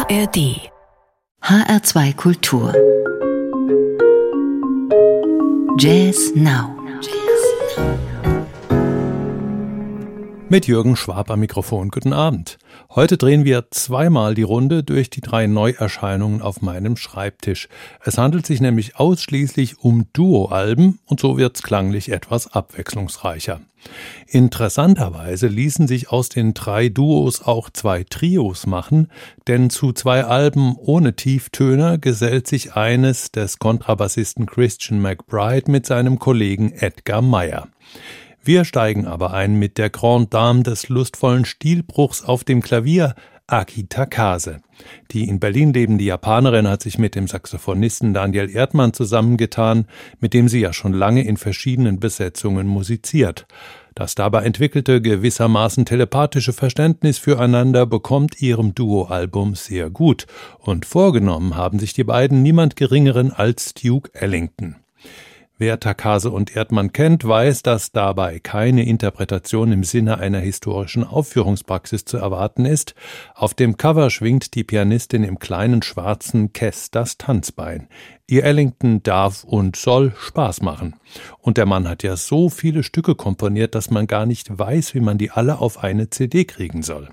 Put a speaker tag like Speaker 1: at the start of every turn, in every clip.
Speaker 1: ARD HR2 Kultur Jazz Now
Speaker 2: mit Jürgen Schwab am Mikrofon. Guten Abend. Heute drehen wir zweimal die Runde durch die 3 Neuerscheinungen auf meinem Schreibtisch. Es handelt sich nämlich ausschließlich um Duo-Alben und so wird's klanglich etwas abwechslungsreicher. Interessanterweise ließen sich aus den 3 Duos auch 2 Trios machen, denn zu 2 Alben ohne Tieftöner gesellt sich eines des Kontrabassisten Christian McBride mit seinem Kollegen Edgar Meyer. Wir steigen aber ein mit der Grande Dame des lustvollen Stilbruchs auf dem Klavier, Aki Takase. Die in Berlin lebende Japanerin hat sich mit dem Saxophonisten Daniel Erdmann zusammengetan, mit dem sie ja schon lange in verschiedenen Besetzungen musiziert. Das dabei entwickelte, gewissermaßen telepathische Verständnis füreinander bekommt ihrem Duo-Album sehr gut. Und vorgenommen haben sich die beiden niemand Geringeren als Duke Ellington. Wer Takase und Erdmann kennt, weiß, dass dabei keine Interpretation im Sinne einer historischen Aufführungspraxis zu erwarten ist. Auf dem Cover schwingt die Pianistin im kleinen schwarzen Kess das Tanzbein. Ihr Ellington darf und soll Spaß machen. Und der Mann hat ja so viele Stücke komponiert, dass man gar nicht weiß, wie man die alle auf eine CD kriegen soll.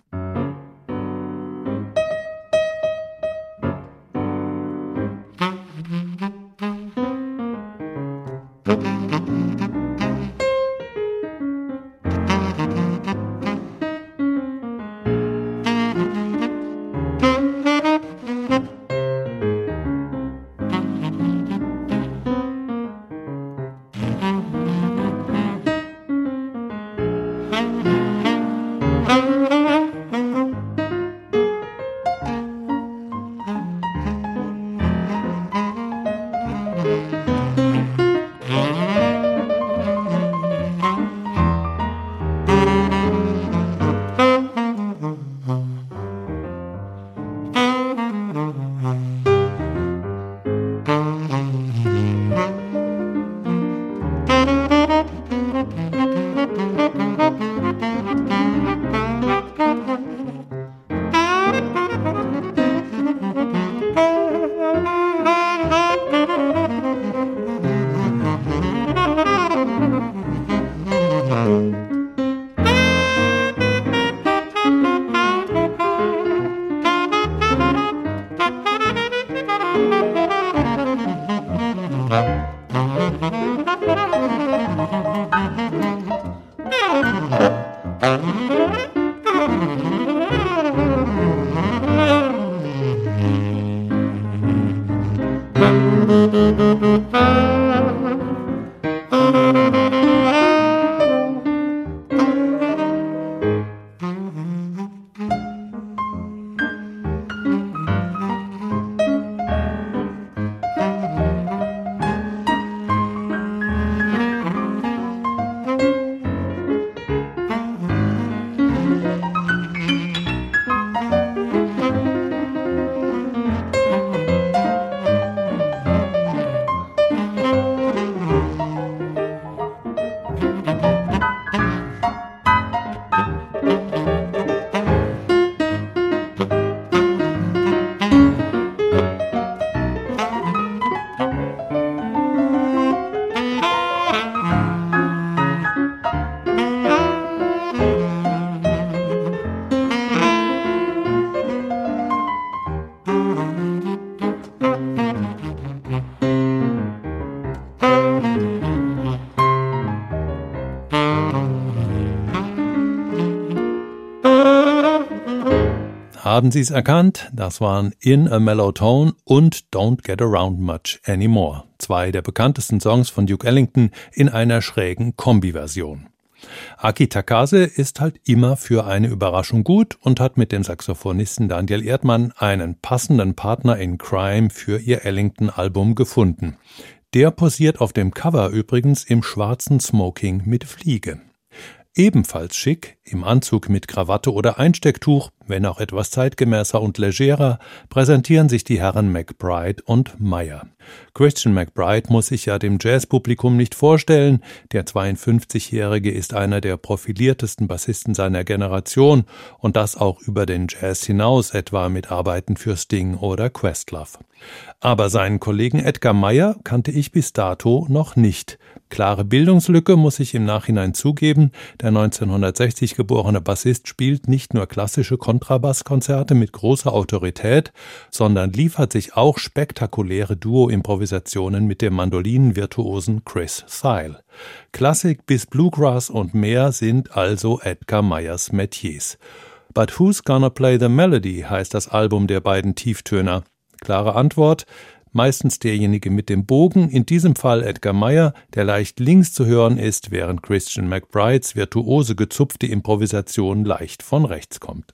Speaker 2: Haben Sie es erkannt? Das waren In a Mellow Tone und Don't Get Around Much Anymore. 2 der bekanntesten Songs von Duke Ellington in einer schrägen Kombi-Version. Aki Takase ist halt immer für eine Überraschung gut und hat mit dem Saxophonisten Daniel Erdmann einen passenden Partner in Crime für ihr Ellington-Album gefunden. Der posiert auf dem Cover übrigens im schwarzen Smoking mit Fliege. Ebenfalls schick, im Anzug mit Krawatte oder Einstecktuch, wenn auch etwas zeitgemäßer und legerer, präsentieren sich die Herren McBride und Meyer. Christian McBride muss sich ja dem Jazzpublikum nicht vorstellen. Der 52-Jährige ist einer der profiliertesten Bassisten seiner Generation und das auch über den Jazz hinaus, etwa mit Arbeiten für Sting oder Questlove. Aber seinen Kollegen Edgar Meyer kannte ich bis dato noch nicht. Klare Bildungslücke, muss ich im Nachhinein zugeben. Der 1960 geborene Bassist spielt nicht nur klassische Kontrabasskonzerte mit großer Autorität, sondern liefert sich auch spektakuläre Duo-Improvisationen mit dem Mandolinenvirtuosen Chris Thile. Klassik bis Bluegrass und mehr sind also Edgar Meyers Metiers. But Who's Gonna Play the Melody heißt das Album der beiden Tieftöner. Klare Antwort: meistens derjenige mit dem Bogen, in diesem Fall Edgar Meyer, der leicht links zu hören ist, während Christian McBrides virtuose gezupfte Improvisation leicht von rechts kommt.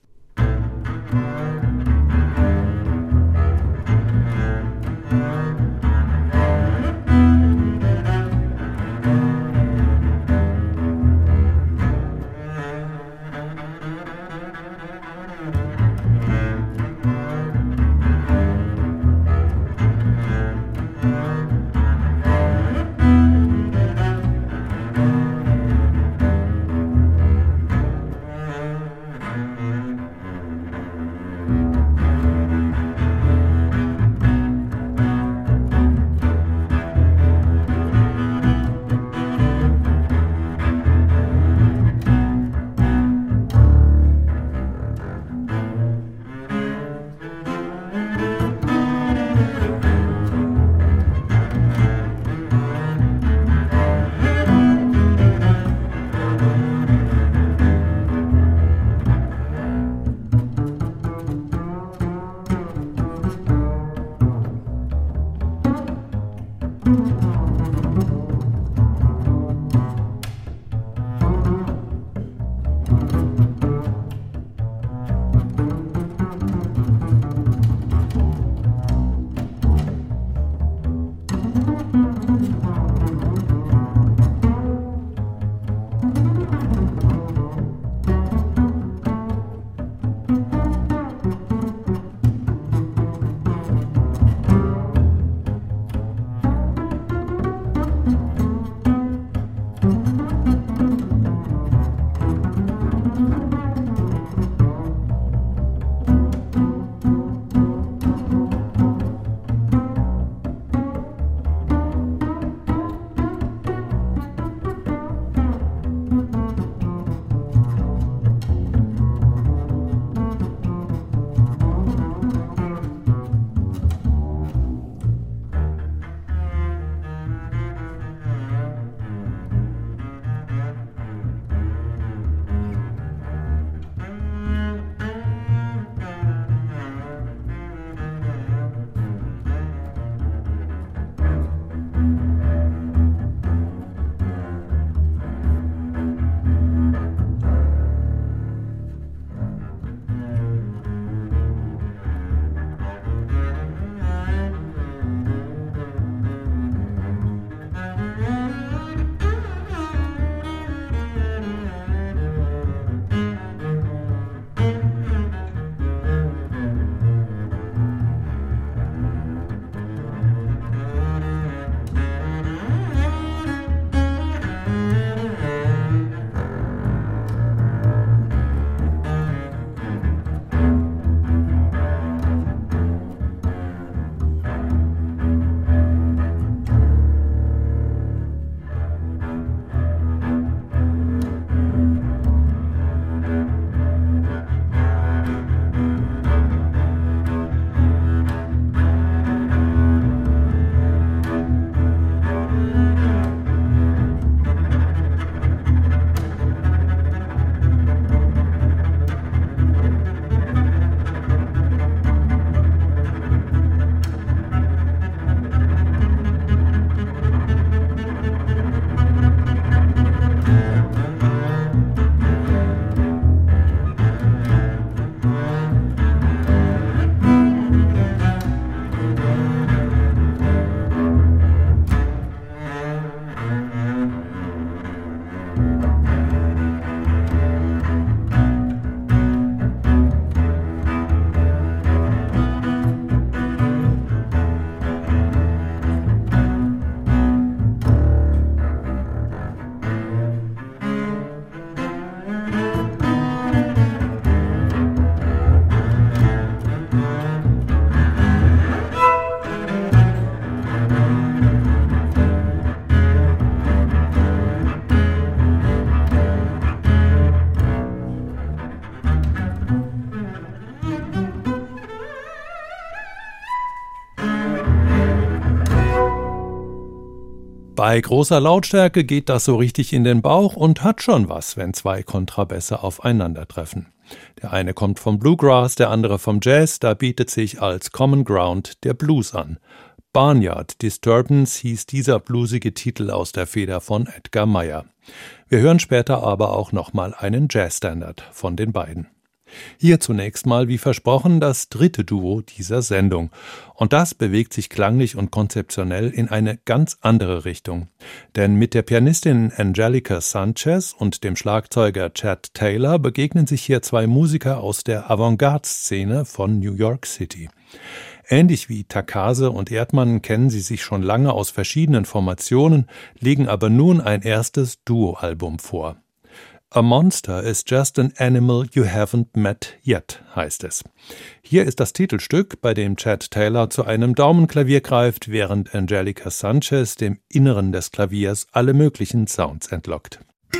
Speaker 2: Bei großer Lautstärke geht das so richtig in den Bauch und hat schon was, wenn zwei Kontrabässe aufeinandertreffen. Der eine kommt vom Bluegrass, der andere vom Jazz, da bietet sich als Common Ground der Blues an. Barnyard Disturbance hieß dieser bluesige Titel aus der Feder von Edgar Meyer. Wir hören später aber auch nochmal einen Jazzstandard von den beiden. Hier zunächst mal, wie versprochen, das dritte Duo dieser Sendung. Und das bewegt sich klanglich und konzeptionell in eine ganz andere Richtung. Denn mit der Pianistin Angelica Sanchez und dem Schlagzeuger Chad Taylor begegnen sich hier zwei Musiker aus der Avantgarde-Szene von New York City. Ähnlich wie Takase und Erdmann kennen sie sich schon lange aus verschiedenen Formationen, legen aber nun ein erstes Duo-Album vor. A Monster is just an animal you haven't met yet, heißt es. Hier ist das Titelstück, bei dem Chad Taylor zu einem Daumenklavier greift, während Angelica Sanchez dem Inneren des Klaviers alle möglichen Sounds entlockt.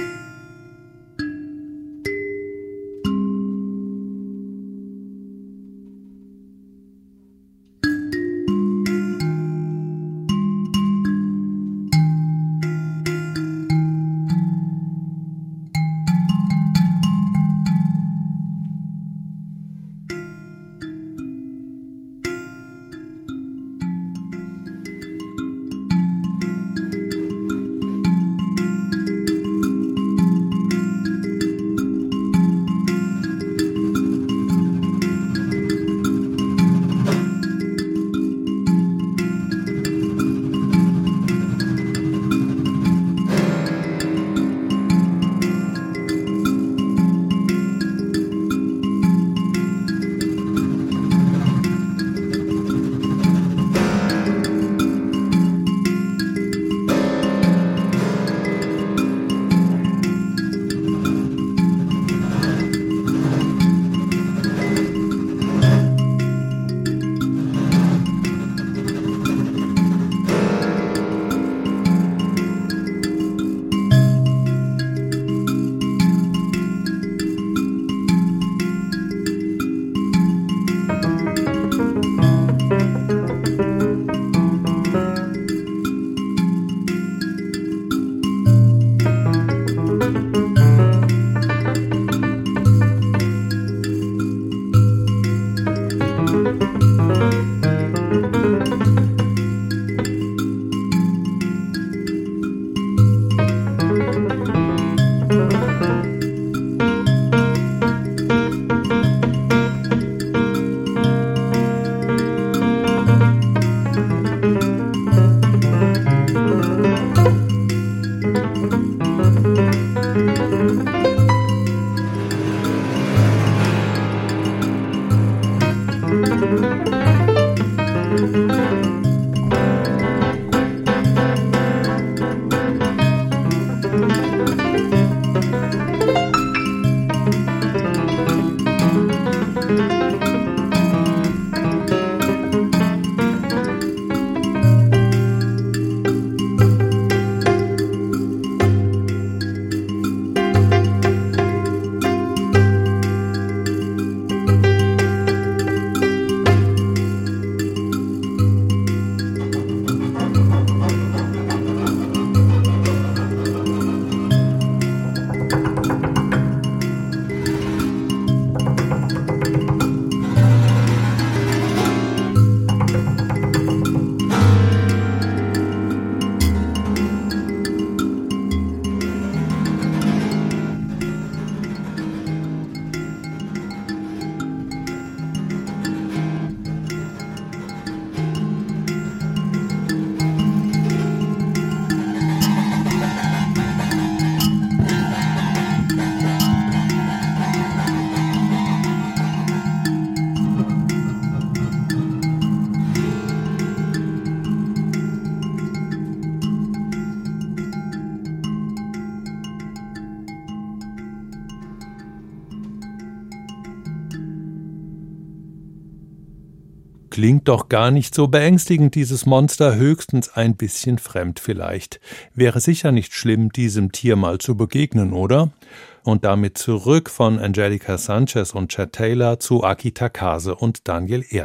Speaker 2: Klingt doch gar nicht so beängstigend, dieses Monster, höchstens ein bisschen fremd vielleicht. Wäre sicher nicht schlimm, diesem Tier mal zu begegnen, oder? Und damit zurück von Angelica Sanchez und Chad Taylor zu Aki Takase und Daniel Erdmann.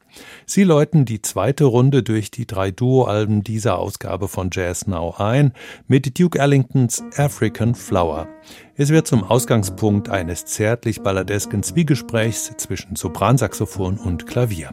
Speaker 2: Sie läuten die zweite Runde durch die 3 Duo-Alben dieser Ausgabe von Jazz Now ein mit Duke Ellingtons African Flower. Es wird zum Ausgangspunkt eines zärtlich-balladesken Zwiegesprächs zwischen Sopransaxophon und Klavier.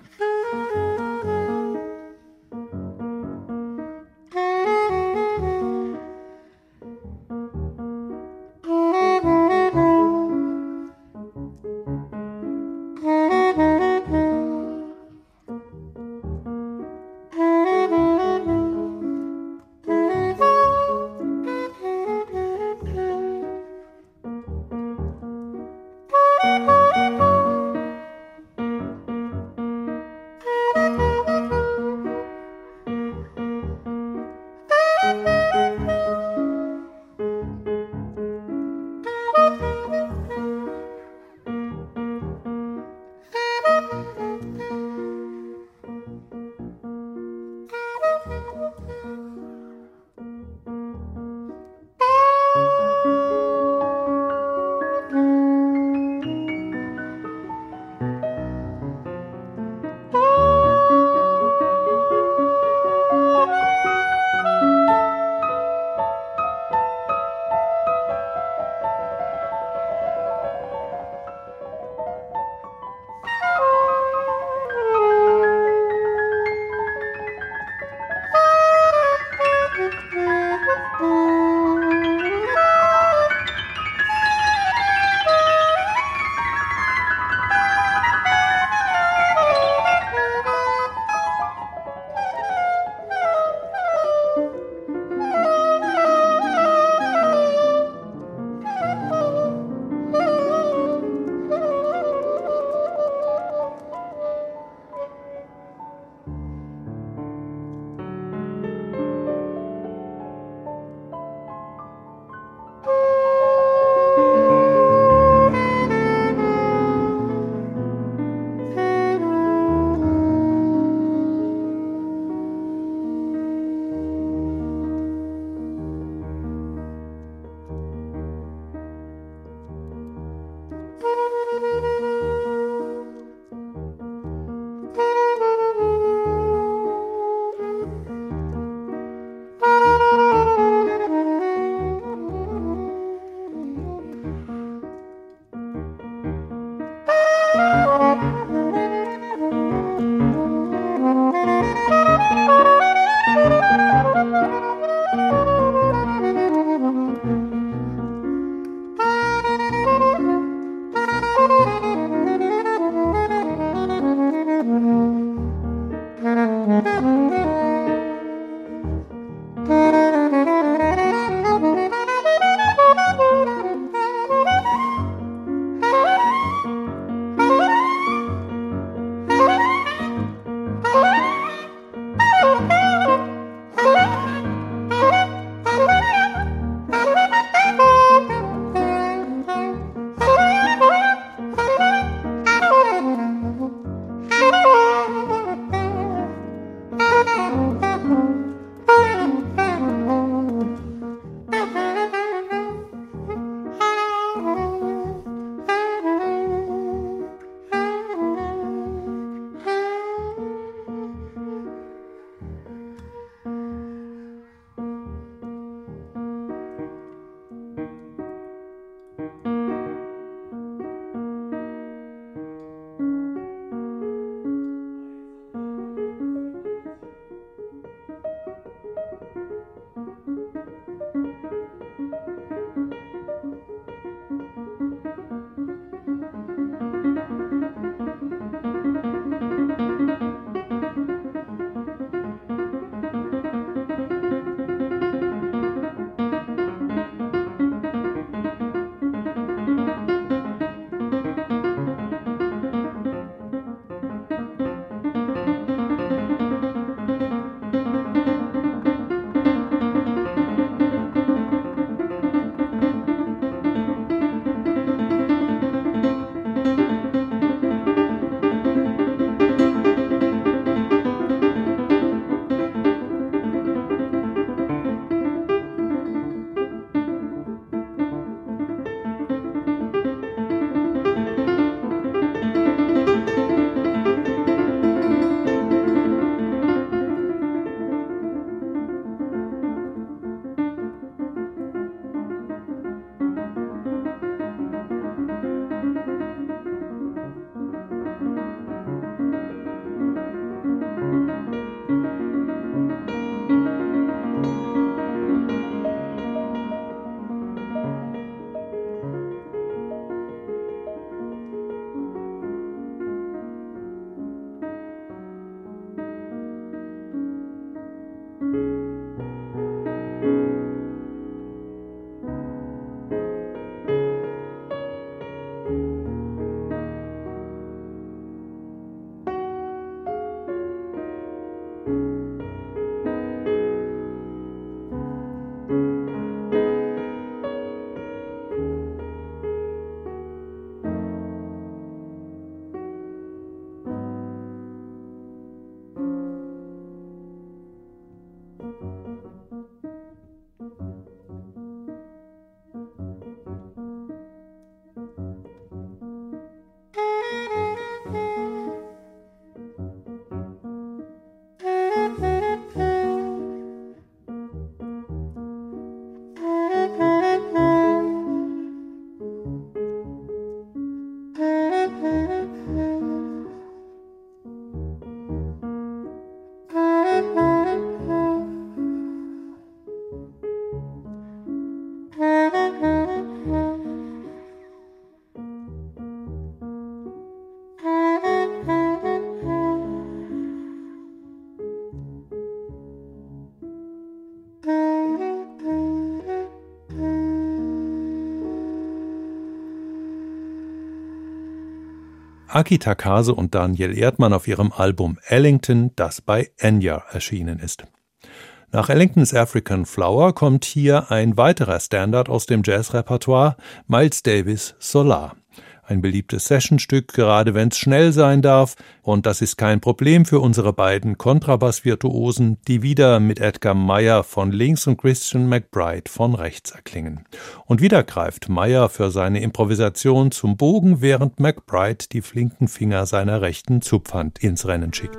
Speaker 2: Aki Takase und Daniel Erdmann auf ihrem Album Ellington, das bei Enya erschienen ist. Nach Ellingtons African Flower kommt hier ein weiterer Standard aus dem Jazzrepertoire, Miles Davis' Solar. Ein beliebtes Sessionstück, gerade wenn es schnell sein darf, und das ist kein Problem für unsere beiden Kontrabass-Virtuosen, die wieder mit Edgar Meyer von links und Christian McBride von rechts erklingen. Und wieder greift Meyer für seine Improvisation zum Bogen, während McBride die flinken Finger seiner rechten Zupfhand ins Rennen schickt.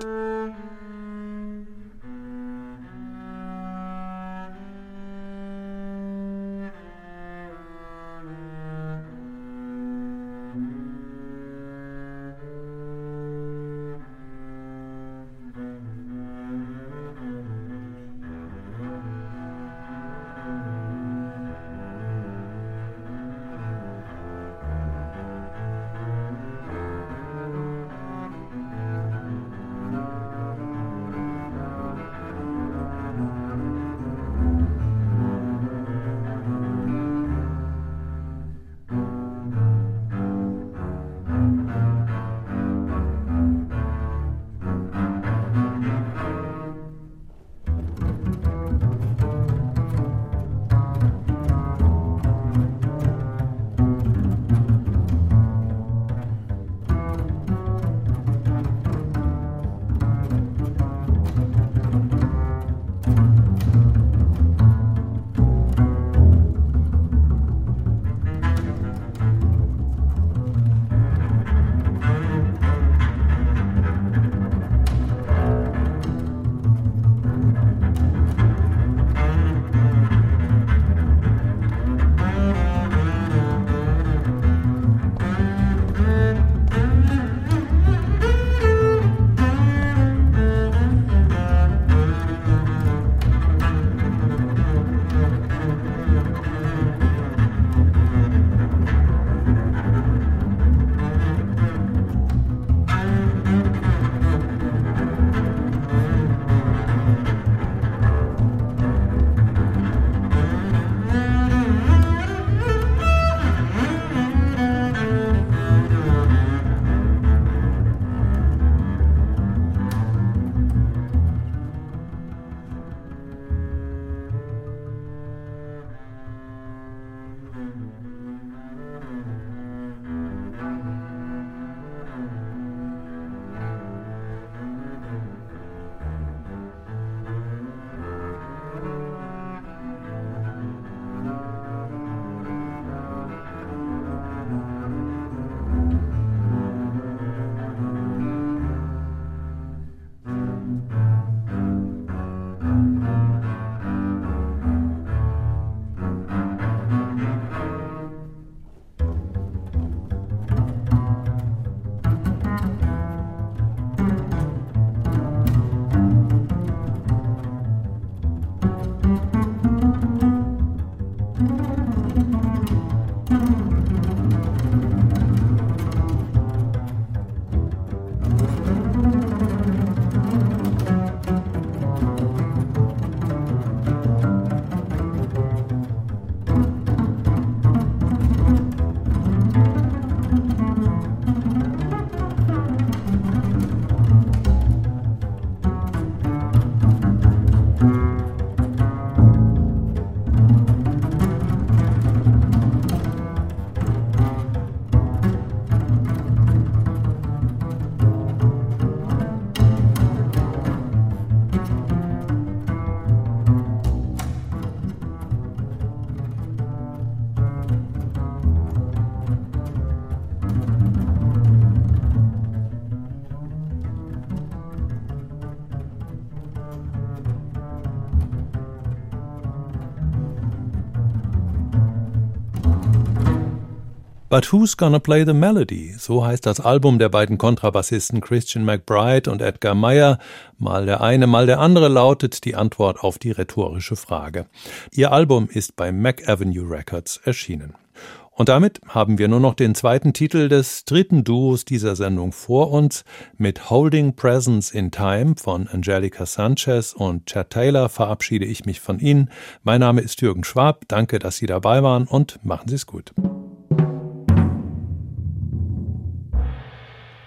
Speaker 2: But Who's Gonna Play the Melody? So heißt das Album der beiden Kontrabassisten Christian McBride und Edgar Meyer. Mal der eine, mal der andere lautet die Antwort auf die rhetorische Frage. Ihr Album ist bei Mac Avenue Records erschienen. Und damit haben wir nur noch den zweiten Titel des dritten Duos dieser Sendung vor uns. Mit Holding Presence in Time von Angelica Sanchez und Chad Taylor verabschiede ich mich von Ihnen. Mein Name ist Jürgen Schwab. Danke, dass Sie dabei waren und machen Sie es gut.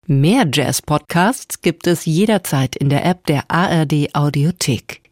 Speaker 1: Mehr Jazz-Podcasts gibt es jederzeit in der App der ARD Audiothek.